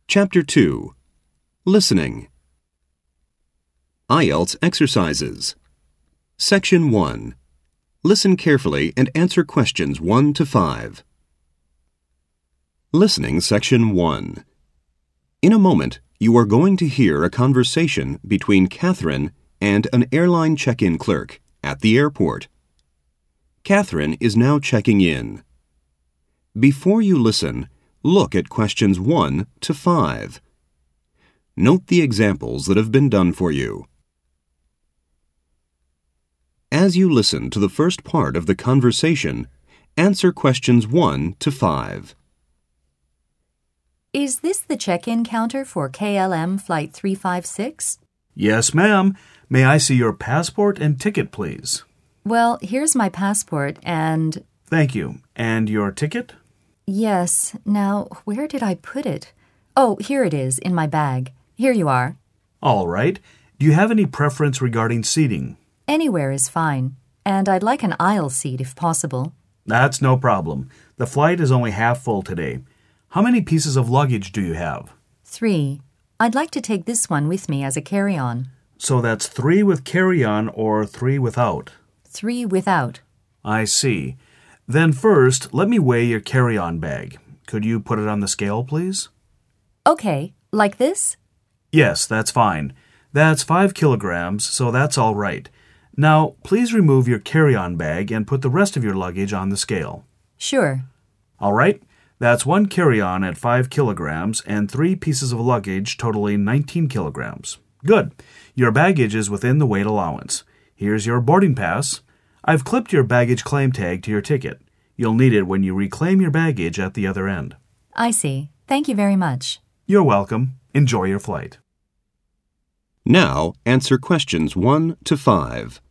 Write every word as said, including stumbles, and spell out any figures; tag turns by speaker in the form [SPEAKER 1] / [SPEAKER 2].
[SPEAKER 1] Chapter two. Listening. I E L T S Exercises. Section one. Listen carefully and answer questions one to five. Listening Section one. In a moment, you are going to hear a conversation between Catherine and an airline check-in clerk at the airport. Catherine is now checking in. Before you listen, look at questions one to five. Note the examples that have been done for you. As you listen to the first part of the conversation, answer questions one to five.
[SPEAKER 2] Is this the check-in counter for K L M Flight three five six?
[SPEAKER 3] Yes, ma'am. May I see your passport and ticket, please?
[SPEAKER 2] Well, here's my passport and...
[SPEAKER 3] Thank you. And your ticket?
[SPEAKER 2] Yes. Now, where did I put it? Oh, here it is, in my bag. Here you are.
[SPEAKER 3] All right. Do you have any preference regarding seating?
[SPEAKER 2] Anywhere is fine. And I'd like an aisle seat if possible.
[SPEAKER 3] That's no problem. The flight is only half full today. How many pieces of luggage do you have?
[SPEAKER 2] Three. I'd like to take this one with me as a carry-on.
[SPEAKER 3] So that's three with carry-on or three without?
[SPEAKER 2] Three without.
[SPEAKER 3] I see. Then first, let me weigh your carry-on bag. Could you put it on the scale, please?
[SPEAKER 2] Okay. Like this?
[SPEAKER 3] Yes, that's fine. That's five kilograms, so that's all right. Now, please remove your carry-on bag and put the rest of your luggage on the scale.
[SPEAKER 2] Sure.
[SPEAKER 3] All right. That's one carry-on at five kilograms and three pieces of luggage totaling nineteen kilograms. Good. Your baggage is within the weight allowance. Here's your boarding pass. I've clipped your baggage claim tag to your ticket. You'll need it when you reclaim your baggage at the other end.
[SPEAKER 2] I see. Thank you very much.
[SPEAKER 3] You're welcome. Enjoy your flight.
[SPEAKER 1] Now, answer questions one to five.